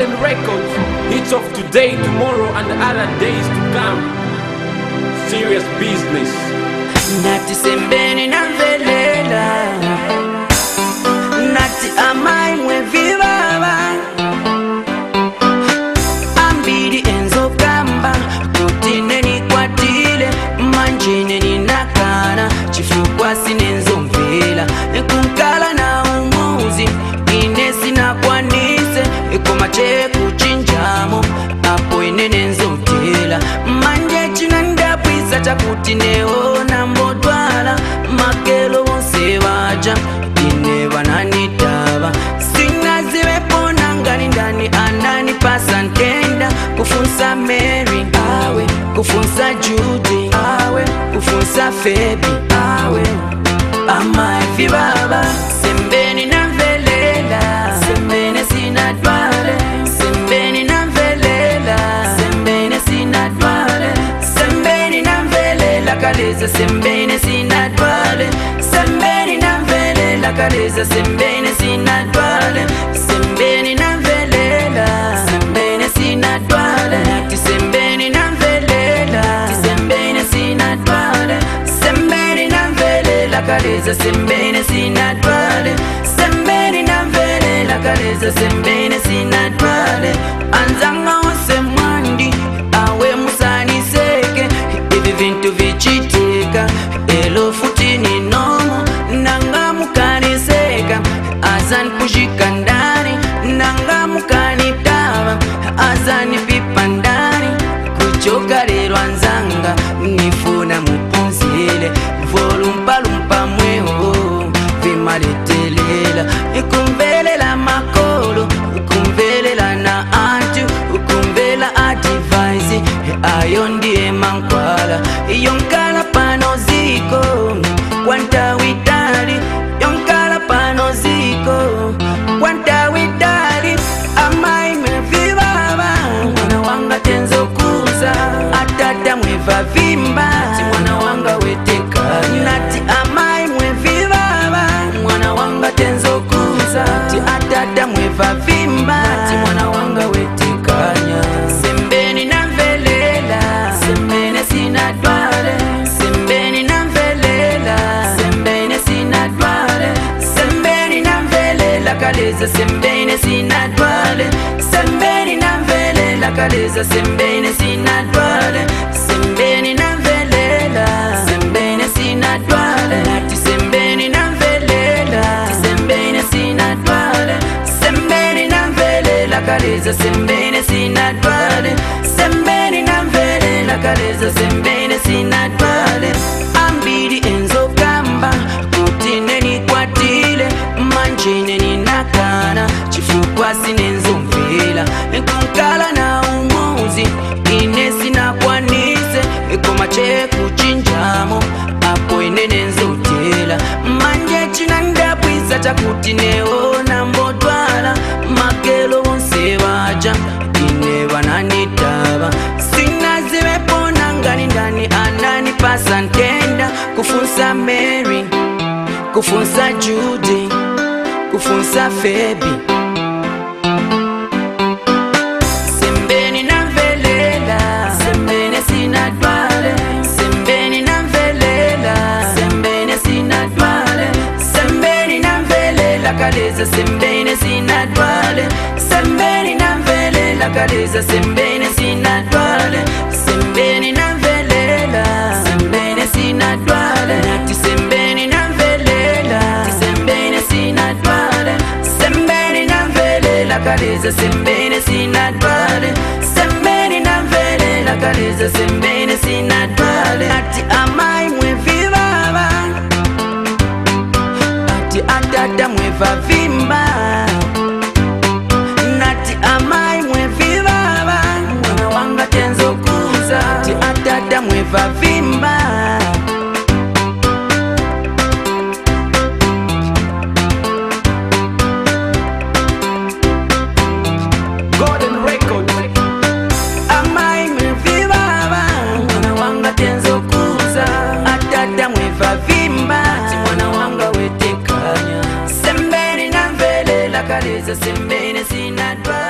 Golden Records, hits of today, tomorrow, and the other days to come. Serious business. Nati sembeni na velela, nati amai mwe vivava, ambidi enzo kamba, kutine ni kwatile, manjine ni nakana, chifukwa sinenzo mvela, kunkala na umuzi, inesi na kwanise, komache kuchinjamo, apo inenenzo mtela, manje chinanda pwisa chakuti neona mbodwala, makelo wonse waja, ine wananitaba, sina ziwe pona ngani ndani anani pasa ntenda, kufunsa Mary, awe, kufunsa Judy, awe, kufunsa Febi, awe, amai vibaba, sembeni na velela, sembene sina dwale, sembeni na velela, sembene sina dwale, sembeni na velela kaleza, sembene sina dwale, sembeni na velela kaleza, sembene sina dwale, sembeni na velela, sembene sina dwale, nati sembeni na velela, sembene sina dwale, sembeni na velela kaleza, sembene sina dwale, sembeni na velela kaleza, sembene sina dwale, anzanga wose mwandi, awe musani seke, ivi vintu vichitika, elo futi ni nomo, nanga mukani seka, azan kushika ndani, nanga mukani tava, azani pipa ndani, kuchoka lero anzanga, nifuna mupunzile, volumpa lumpa mweho, vimaletelela, ikumvelela makolo, ikumvelela na antu, ikumvela advice, ayo ndiye mankwala, yonkala pano ziko, kwanta witali, yonkala pano ziko, kwanta witali, amai mevivava, mwana wanga tenzo kuza, atata mweva vimba, si mwana wanga weteka, nati amai mwevivava, mwana wanga tenzo kuza, ti atata mweva vimba, si mwana wanga wetekanya, sembeni na velela, sembene sina dwale, sembeni na velela, sembene sina dwale, sembeni na velela kaleza, sembene sina dwale, sembeni na velela kaleza, sembene sina dwale, sembeni na velela, sembene sina dwale, nati sembeni na velela, sembene sina dwale, sembeni na velela kaleza, sembene sina dwale, sembeni na velela kaleza, sembene sina dwale, ambidi enzo kamba, kutine ni kwatile, manjine ni nakana, chifukwa sinenzo mvela, kunkala na umuzi, inesi na kwanise, komache kuchinjamo, apo inenenzo tela, manje chinanda pwisa chakuti neona mbodwala, makelo wonse waja, ine wananitaba, sina ziwe pona ngani ndani anani pasa ntenda, kufunsa Mary, kufunsa Judy, kufunsa Febi, sembeni na velela, sembene sina dwale, sembeni na velela, sembene sina dwale, sembeni na velela kaleza, sembene sina dwale, sembeni na velela kaleza, sembene sina dwale, sembeni na velela, sembene sina dwale, nati sembeni na velela, sembene sina dwale, sembeni na velela kaleza, sembene sina dwale, sembeni na velela kaleza, sembene sina dwale, ati amai mwe vivava, ati atata mweva vimba, nati amai mwe vivava, mwana wanga tenzo kuza, ati atata mweva vimba. Golden Records. Amai mwe vivava, mwana wanga tenzo kuza, atata mweva vimba, si mwana wanga wetekanya, sembeni na velela kaleza, sembene sina dwa.